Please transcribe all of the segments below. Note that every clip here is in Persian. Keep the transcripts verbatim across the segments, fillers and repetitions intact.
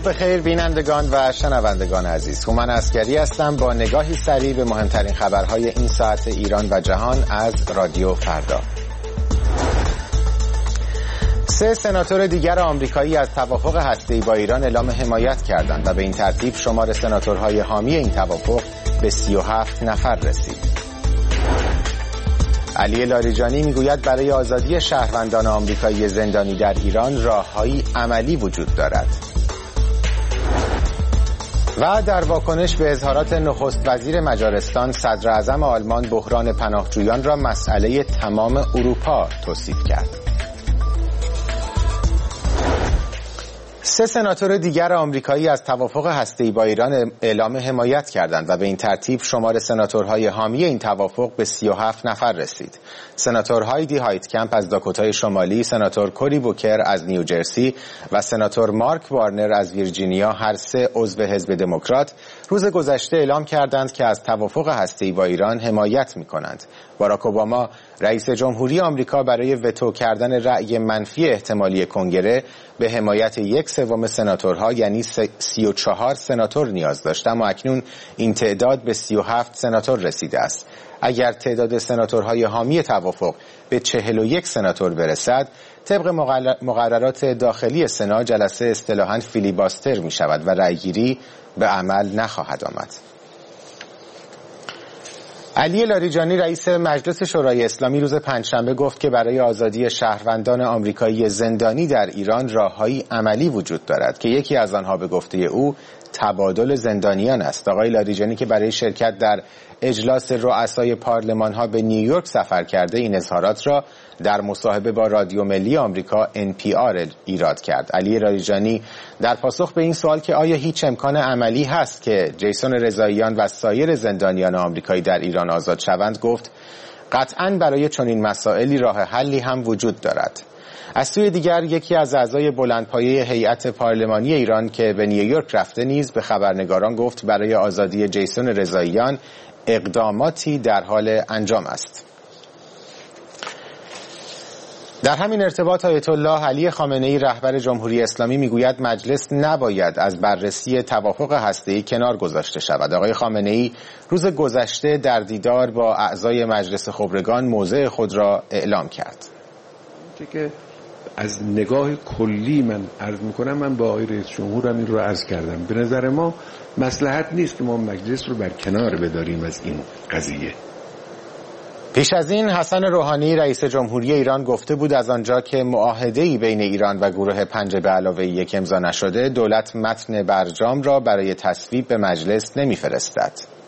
صبح بخیر بینندگان و شنوندگان عزیز. هومن عسکری هستم با نگاهی سریع به مهمترین خبرهای این ساعت ایران و جهان از رادیو فردا. سه سناتور دیگر آمریکایی از توافق هسته‌ای با ایران اعلام حمایت کردند و به این ترتیب شمار سناتورهای حامی این توافق به سی و هفت نفر رسید. علی لاریجانی میگوید برای آزادی شهروندان آمریکایی زندانی در ایران راه‌هایی عملی وجود دارد. و در واکنش به اظهارات نخست وزیر مجارستان، صدر اعظم آلمان بحران پناهجویان را مسئله تمام اروپا توصیف کرد. سه سناتور دیگر آمریکایی از توافق هسته‌ای با ایران اعلام حمایت کردند و به این ترتیب شمار سناتورهای حامی این توافق به سی و هفت نفر رسید. سناتور هایدی هایتکمپ از داکوتای شمالی، سناتور کوری بوکر از نیوجرسی و سناتور مارک وارنر از ویرجینیا، هر سه عضو حزب دموکرات، روز گذشته اعلام کردند که از توافق هسته‌ای با ایران حمایت می‌کنند. باراک اوباما رئیس جمهوری آمریکا برای وتو کردن رأی منفی احتمالی کنگره به حمایت یک سوم سناتورها یعنی سی و چهار سناتور نیاز داشت، اما اکنون این تعداد به سی و هفت سناتور رسیده است. اگر تعداد سناتورهای حامی توافق به چهل و یک سناتور برسد، طبق مقررات داخلی سنا جلسه اصطلاحاً فیلیباستر می شود و رأیگیری به عمل نخواهد آمد. علی لاریجانی رئیس مجلس شورای اسلامی روز پنجشنبه گفت که برای آزادی شهروندان آمریکایی زندانی در ایران راه‌هایی عملی وجود دارد که یکی از آنها به گفته او تبادل زندانیان است. آقای لاریجانی که برای شرکت در اجلاس رؤسای پارلمان‌ها به نیویورک سفر کرده، این اظهارات را در مصاحبه با رادیو ملی آمریکا ان پی آر ایراد کرد. علی لاریجانی در پاسخ به این سوال که آیا هیچ امکان عملی هست که جیسون رضاییان و سایر زندانیان آمریکایی در ایران آزاد شوند، گفت قطعاً برای چنین مسائلی راه حلی هم وجود دارد. از سوی دیگر یکی از اعضای بلندپایه هیئت پارلمانی ایران که به نیویورک رفته نیز به خبرنگاران گفت برای آزادی جیسون رضاییان اقداماتی در حال انجام است. در همین ارتباط آیت الله علی خامنه‌ای رهبر جمهوری اسلامی میگوید مجلس نباید از بررسی توافق هسته‌ای کنار گذاشته شود. آقای خامنه‌ای روز گذشته در دیدار با اعضای مجلس خبرگان موضع خود را اعلام کرد. که از نگاه کلی من عرض میکنم، من با آقای رئیس جمهورم این رو عرض کردم، به نظر ما مصلحت نیست که ما مجلس رو بر کنار بداریم از این قضیه. پیش از این حسن روحانی رئیس جمهوری ایران گفته بود از آنجا که معاهده‌ای بین ایران و گروه پنج به علاوه یک امضا نشده، دولت متن برجام را برای تصویب به مجلس نمیفرستد.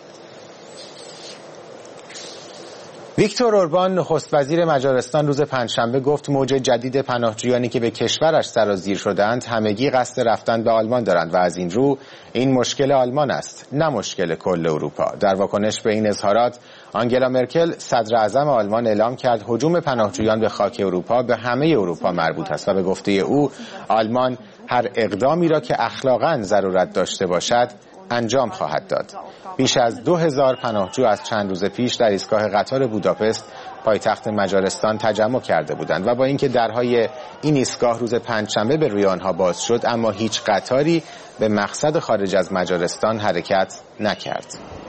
ویکتور اوربان نخست وزیر مجارستان روز پنجشنبه گفت موج جدید پناهجویانی که به کشورش سرازیر شدند همگی قصد رفتن به آلمان دارند و از این رو این مشکل آلمان است نه مشکل کل اروپا. در واکنش به این اظهارات آنگلا مرکل صدر اعظم آلمان اعلام کرد هجوم پناهجویان به خاک اروپا به همه اروپا مربوط است و به گفته او آلمان هر اقدامی را که اخلاقاً ضرورت داشته باشد انجام خواهد داد. بیش از دو هزار پناهجو از چند روز پیش در ایستگاه قطار بوداپست پایتخت مجارستان تجمع کرده بودند و با اینکه درهای این ایستگاه روز پنجشنبه به روی آنها باز شد، اما هیچ قطاری به مقصد خارج از مجارستان حرکت نکرد.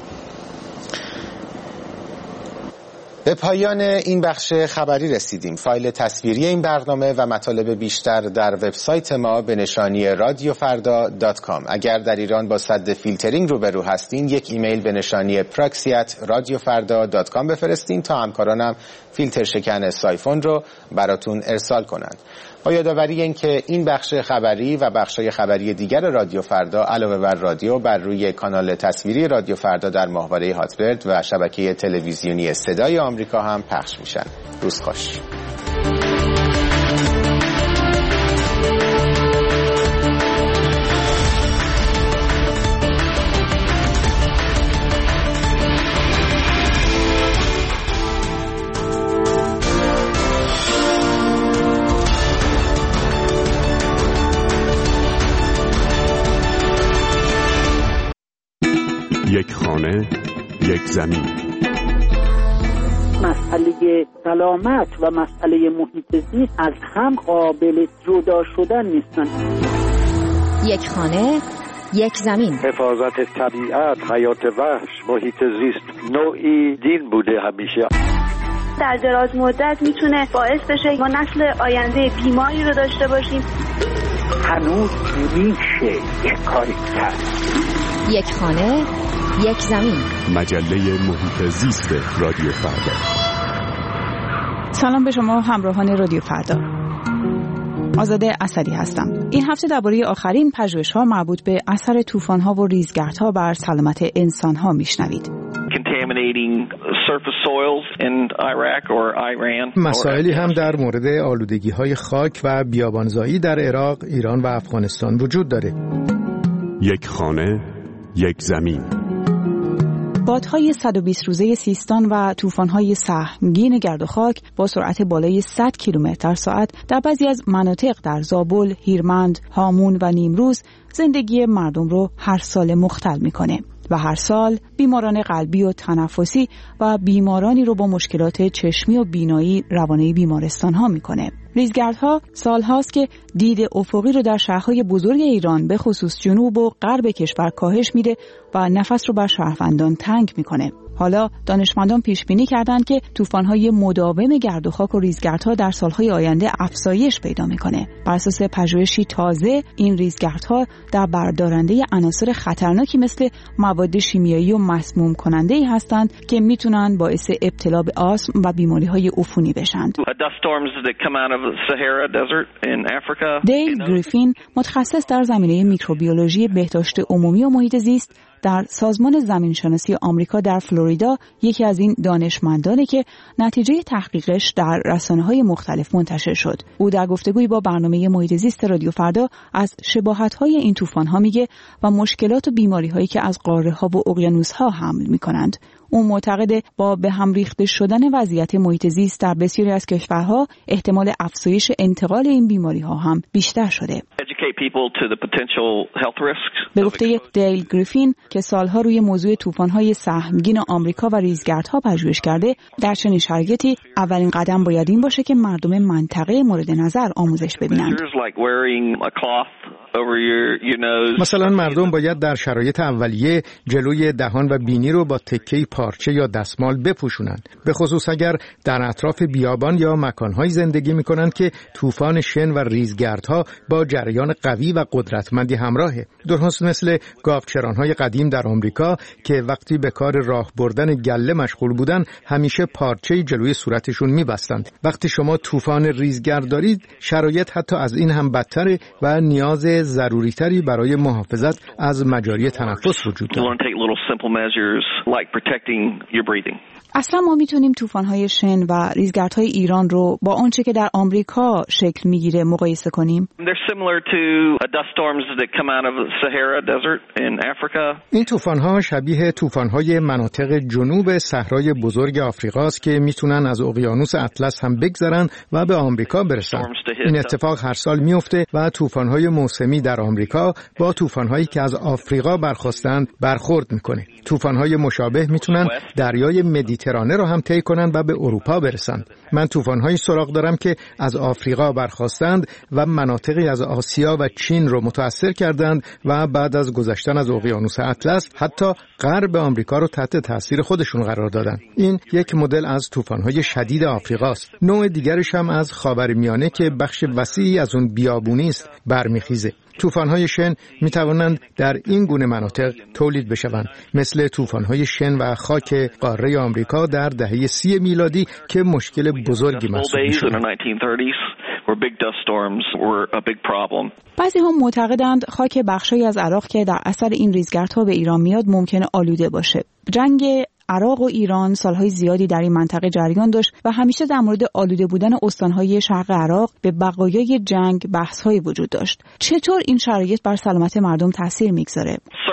به پایان این بخش خبری رسیدیم. فایل تصویری این برنامه و مطالب بیشتر در وبسایت ما به نشانی رادیو فردا دات کام. اگر در ایران با سد فیلترینگ روبرو هستین، یک ایمیل به نشانی پراکسی ات رادیو فردا دات کام بفرستین تا همکارانم فیلتر شکن سایفون رو براتون ارسال کنند. با یادآوری این که این بخش خبری و بخش‌های خبری دیگر رادیو فردا علاوه بر رادیو بر روی کانال تصویری رادیو فردا در ماهواره هاتبرد و شبکه تلویزیونی صدای آمریکا هم پخش میشن. روز خوش. یک خانه، یک زمین. مسئله سلامت و مسئله محیط زیست از هم قابل جدا شدن نیستن. یک خانه، یک زمین. حفاظت طبیعت، حیات وحش، محیط زیست نوعی دین بوده همیشه. در دراز مدت میتونه باعث بشه ما نسل آینده بیماری رو داشته باشیم. هنوز میشه یک کاری کرد. یک خانه، یک زمین. مجله محیط زیست رادیو فردا. سلام به شما همراهان رادیو فردا. آزاده اسدی هستم. این هفته درباره آخرین پژوهش‌ها مربوط به اثر طوفان‌ها و ریزگردها بر سلامت انسان‌ها میشنوید. مسائلی هم در مورد آلودگی‌های خاک و بیابانزایی در عراق، ایران و افغانستان وجود داره. یک خانه، یک زمین. بادهای صد و بیست روزه سیستان و طوفان‌های سهمگین گرد و خاک با سرعت بالای صد کیلومتر در ساعت در بعضی از مناطق در زابل، هیرمند، هامون و نیمروز زندگی مردم رو هر سال مختل می‌کنه و هر سال بیماران قلبی و تنفسی و بیمارانی رو با مشکلات چشمی و بینایی روانه بیمارستان‌ها می‌کنه. ریزگردها سال‌هاست که دید افقی رو در شهرهای بزرگ ایران به خصوص جنوب و غرب کشور کاهش میده و نفس رو بر شهروندان تنگ میکنه. حالا دانشمندان پیش بینی کردند که طوفان‌های مداوم گرد و خاک و ریزگردها در سال‌های آینده افزایش پیدا میکنه. بر اساس پژوهشی تازه این ریزگردها در بردارنده عناصر خطرناکی مثل مواد شیمیایی و مسموم کننده‌ای هستند که میتونن باعث ابتلا به آسم و بیماری‌های عفونی بشن. دیل گریفین متخصص در زمینه میکروبیولوژی بهداشت عمومی و محیط زیست در سازمان زمینشناسی آمریکا در فلوریدا یکی از این دانشمندانه که نتیجه تحقیقش در رسانه‌های مختلف منتشر شد. او در گفتگویی با برنامه محیط زیست رادیو فردا از شباهت‌های این طوفان‌ها میگه و مشکلات و بیماری‌هایی که از قاره‌ها و اقیانوس‌ها حمل می‌کنند. او معتقده با به هم ریخته شدن وضعیت محیط زیست در بسیاری از کشورها احتمال افزایش انتقال این بیماری‌ها هم بیشتر شده. به گفته دیل گریفین که سالها روی موضوع طوفان‌های سهمگین آمریکا و ریزگردها پژوهش کرده، در چنین شرایطی اولین قدم باید این باشه که مردم منطقه مورد نظر آموزش ببینند. مثلا مردم باید در شرایط اولیه جلوی دهان و بینی رو با تکه‌ای پارچه یا دستمال بپوشونند، به خصوص اگر در اطراف بیابان یا مکان‌های زندگی می‌کنند که طوفان شن و ریزگردها با جریان قوی و قدرتمندی همراهه. درست مثل گاوچران‌های قدیم در آمریکا که وقتی به کار راه بردن گله مشغول بودن همیشه پارچه‌ای جلوی صورتشون می‌بستند. وقتی شما طوفان ریزگرد دارید شرایط حتی از این هم بدتره و نیاز ضروری‌تری برای محافظت از مجاری تنفس وجود دارد. اصلا ما میتونیم طوفان‌های شن و ریزگردهای ایران رو با آنچه که در آمریکا شکل میگیره مقایسه کنیم؟ این طوفان‌ها شبیه طوفان‌های مناطق جنوب صحرای بزرگ آفریقاست که میتونن از اقیانوس اطلس هم بگذرن و به آمریکا برسن. این اتفاق هر سال میفته و طوفان‌های موسمی در آمریکا با طوفان‌هایی که از آفریقا برخاستند برخورد میکنه. طوفان‌های مشابه میتونن دریای مدیترانه رو هم طی کنن و به اروپا برسن. من طوفان‌هایی سراغ دارم که از آفریقا برخاستند و مناطقی از آسیا و چین رو متأثر کردند و بعد از گذشتن از اقیانوس اطلس حتی غرب آمریکا رو تحت تاثیر خودشون قرار دادن. این یک مدل از طوفان‌های شدید آفریقاست. نوع دیگرش هم از خاورمیانه که بخش وسیعی از اون بیابونی است برمیخیزه. طوفان‌های شن می‌توانند در این گونه مناطق تولید بشوند، مثل طوفان‌های شن و خاک قاره آمریکا در دهه سی میلادی که مشکل بزرگی محسوب می‌شد. بعضی هم معتقدند خاک بخشی از عراق که در اثر این ریزگردها به ایران میاد ممکنه آلوده باشه. جنگ عراق و ایران سالهای زیادی در این منطقه جریان داشت و همیشه در مورد آلوده بودن استانهای شرق عراق به بقایای جنگ بحث‌های وجود داشت. چطور این شرایط بر سلامت مردم تاثیر میگذاره؟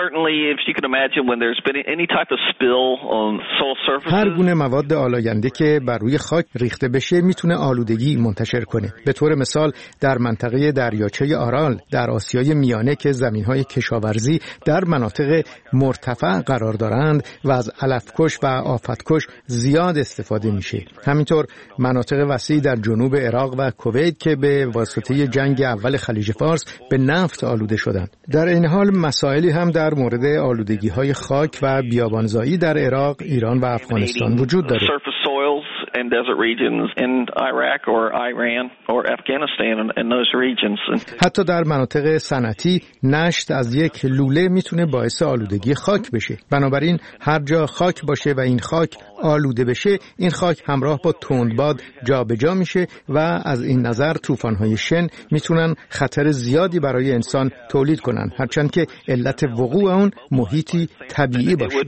هر گونه مواد آلاینده که بر روی خاک ریخته بشه میتونه آلودگی منتشر کنه. به طور مثال در منطقه دریاچه آرال در آسیای میانه که زمین‌های کشاورزی در مناطق مرتفع قرار دارند و از علف‌کش کش و آفتکش زیاد استفاده میشه. همینطور مناطق وسیعی در جنوب عراق و کویت که به واسطه جنگ اول خلیج فارس به نفت آلوده شدند. در این حال مسائلی هم در مورد آلودگی‌های خاک و بیابانزایی در عراق، ایران و افغانستان وجود داره. and desert regions in Iraq or Iran or Afghanistan and those regions. حتی در مناطق صنعتی نشت از یک لوله میتونه باعث آلودگی خاک بشه. بنابراین هر جا خاک باشه و این خاک آلوده بشه، این خاک همراه با تندباد جابجا میشه و از این نظر طوفان‌های شن میتونن خطر زیادی برای انسان تولید کنن، هرچند که علت وقوع اون محیطی طبیعی باشه.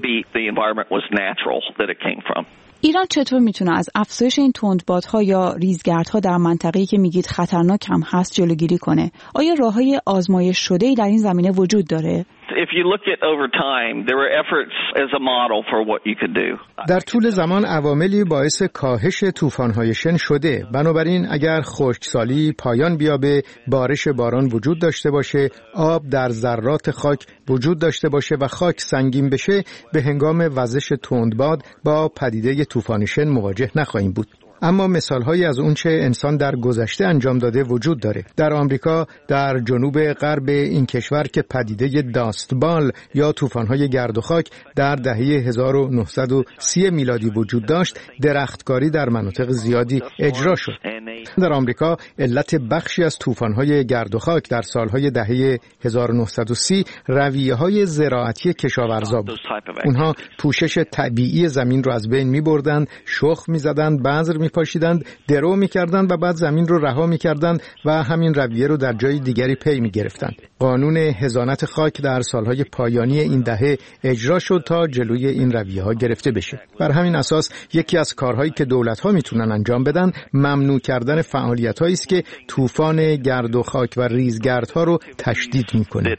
ایران چطور میتونه از افزایش این تندبادها یا ریزگردها در منطقه‌ای که میگید خطرناک هم هست جلوگیری کنه؟ آیا راه‌های آزمایش شده‌ای در این زمینه وجود داره؟ If you look at over time, there were efforts as a model for what you could do. در طول زمان عواملی باعث کاهش طوفان‌های شن شده. بنابراین اگر خشکسالی پایان بیابه، بارش باران وجود داشته باشه، آب در ذرات خاک وجود داشته باشه و خاک سنگین بشه، به هنگام وزش تندباد با پدیده طوفان شن مواجه نخواهیم بود. اما مثال‌هایی از اونچه انسان در گذشته انجام داده وجود داره. در آمریکا در جنوب غرب این کشور که پدیده داستبال یا طوفان‌های گرد و خاک در دهه هزار و نهصد و سی میلادی وجود داشت، درختکاری در مناطق زیادی اجرا شد. در آمریکا علت بخشی از طوفان‌های گرد و خاک در سال‌های دهه هزار و نهصد و سی رویه‌های زراعتی کشاورزا بود. اونها پوشش طبیعی زمین رو از بین می‌بردند، شخم می‌زدند، بذر می‌پاشیدند، درو می‌کردند و بعد زمین رو رها می‌کردند و همین رویه رو در جای دیگری پی می‌گرفتند. قانون حضانت خاک در سال‌های پایانی این دهه اجرا شد تا جلوی این رویه‌ها گرفته بشه. بر همین اساس یکی از کارهایی که دولت‌ها می‌تونن انجام بدن، ممنوع کردن فعالیت‌هایی است که طوفان گرد و خاک و ریزگردها رو تشدید می‌کنه.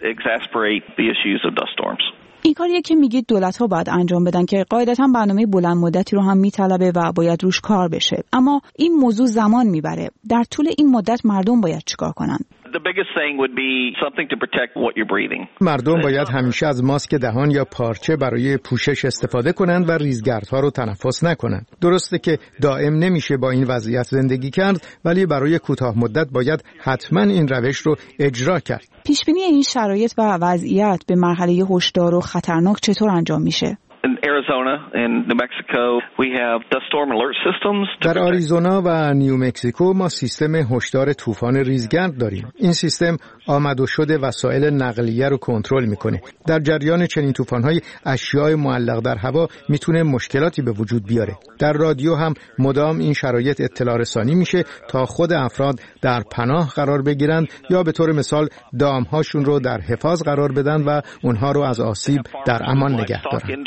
این کاریه که میگید دولت‌ها باید انجام بدن که قاعدتاً برنامه بلند مدتی رو هم میطلبه و باید روش کار بشه. اما این موضوع زمان میبره. در طول این مدت مردم باید چیکار کنن؟ The biggest thing would be something to protect what you're breathing. مردم باید همیشه از ماسک دهان یا پارچه برای پوشش استفاده کنند و ریزگردها رو تنفس نکنند. درسته که دائم نمیشه با این وضعیت زندگی کرد، ولی برای کوتاه مدت باید حتما این روش رو اجرا کرد. پیش بینی این شرایط و وضعیت به مرحله هشدار و خطرناک چطور انجام میشه؟ In Arizona and New Mexico, we have dust storm alert systems. در آریزونا و نیومکزیکو ما سیستم هشدار طوفان ریزگرد داریم. این سیستم آمد و شد وسایل نقلیه رو کنترل میکنه. در جریان چنین طوفان‌های اشیاء معلق در هوا میتونه مشکلاتی به وجود بیاره. در رادیو هم مدام این شرایط اطلاع رسانی میشه تا خود افراد در پناه قرار بگیرند یا به طور مثال دامهاشون رو در حفاظ قرار بدن و اونها رو از آسیب در امان نگه دارن.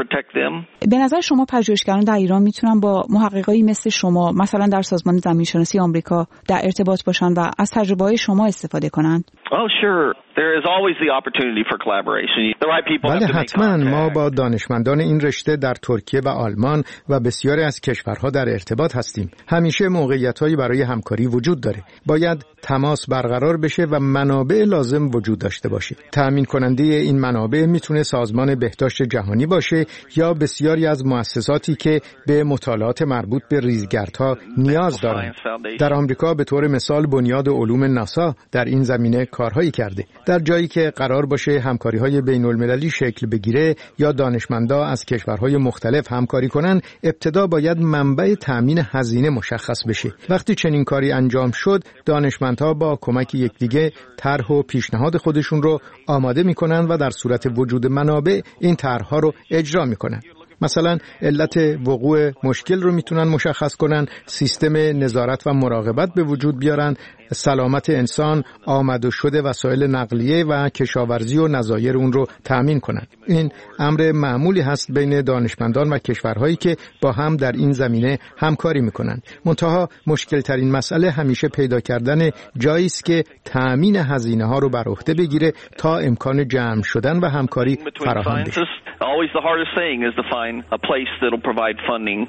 به نظر شما پژوهشگران در ایران میتونن با محققایی مثل شما مثلا در سازمان زمینشناسی آمریکا در ارتباط باشن و از تجربه‌های شما استفاده کنن؟ Oh sure. There is always the opportunity for collaboration. The right people have to make contact. حتما ما با دانشمندان این رشته در ترکیه و آلمان و بسیاری از کشورها در ارتباط هستیم. همیشه موقعیت‌هایی برای همکاری وجود داره. باید تماس برقرار بشه و منابع لازم وجود داشته باشه. تأمین کننده این منابع میتونه سازمان بهداشت جهانی باشه یا بسیاری از مؤسساتی که به مطالعات مربوط به ریزگردها نیاز دارند. در آمریکا به طور مثال بنیاد علوم ناسا در این زمینه کارهایی کرده. در جایی که قرار باشه همکاری‌های بین‌المللی شکل بگیره یا دانشمندا از کشورهای مختلف همکاری کنن، ابتدا باید منبع تأمین هزینه مشخص بشه. وقتی چنین کاری انجام شد، دانشمندها با کمک یکدیگه طرح و پیشنهاد خودشون رو آماده می‌کنن و در صورت وجود منابع این طرح‌ها رو اجرا می‌کنن. مثلا علت وقوع مشکل رو میتونن مشخص کنن، سیستم نظارت و مراقبت به وجود بیارن، سلامت انسان، آمد و شد وسایل نقلیه و کشاورزی و نظایر اون رو تأمین کنن. این امر معمولی هست بین دانشمندان و کشورهایی که با هم در این زمینه همکاری میکنن. منتها مشکل ترین مسئله همیشه پیدا کردن جایی است که تأمین هزینه ها رو بر عهده بگیره تا امکان جمع شدن و همکاری فراهم بشه. Always the hardest thing is to find a place that'll provide funding.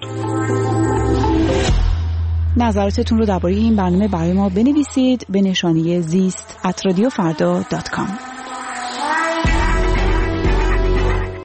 نظراتتون رو درباره این برنامه برای ما بنویسید به نشانی زیست ات رادیو فردا دات کام.